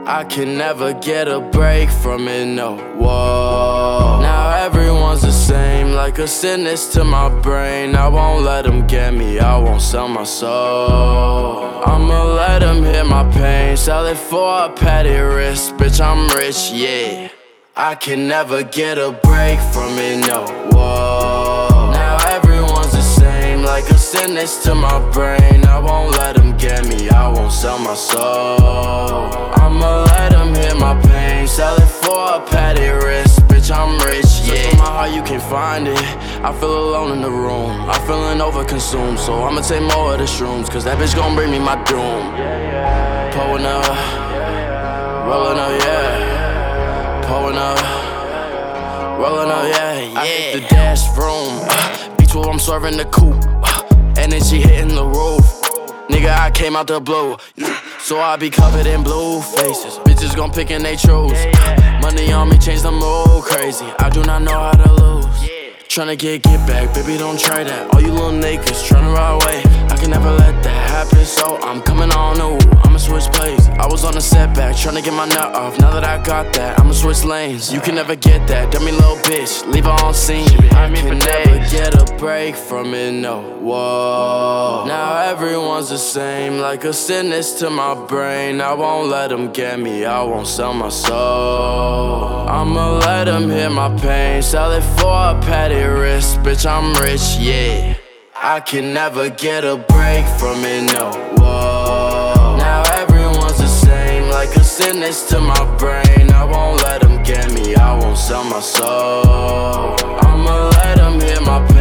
I can never get a break from it, no, whoa. Now everyone's the same, like a sickness to my brain. I won't let them get me, I won't sell my soul. I'ma let them hit my pain, sell it for a petty risk. Bitch, I'm rich, yeah. I can never get a break from it, no, whoa. Now everyone's the same, like a sickness to my brain. I won't let them get me, I won't sell my soul. I'ma let them hit my pain, sell it for a petty risk. Bitch, I'm rich, yeah. In my heart you can't find it, I feel alone in the room. I'm feeling overconsumed, so I'ma take more of the shrooms, cause that bitch gon' bring me my doom. Pulling up, rolling up, yeah. Pulling up, rolling up, yeah. I hit the dash room, beach while I'm swerving the coupe, energy hitting the roof. Nigga, I came out the blue, so I be covered in blue faces. Bitches gon' pick and they choose. Money on me, change the mood, crazy. I do not know how to lose. Tryna get back, baby, don't try that. All you little niggas tryna ride away. I can never let that happen, so I'm coming on new. I'ma switch plays. I was on a setback, tryna get my nut off. Now that I got that, I'ma switch lanes. You can never get that, dummy little bitch, leave her on scene. I can never get a break from it, no, whoa. Now everyone's the same, like a sickness to my brain. I won't let them get me, I won't sell my soul. I'ma let them hit my pain, sell it for a petty risk. Bitch, I'm rich, yeah. I can never get a break from it, no, whoa. Now everyone's the same, like a sickness to my brain. I won't let them get me, I won't sell my soul. I'ma let them hit my pain.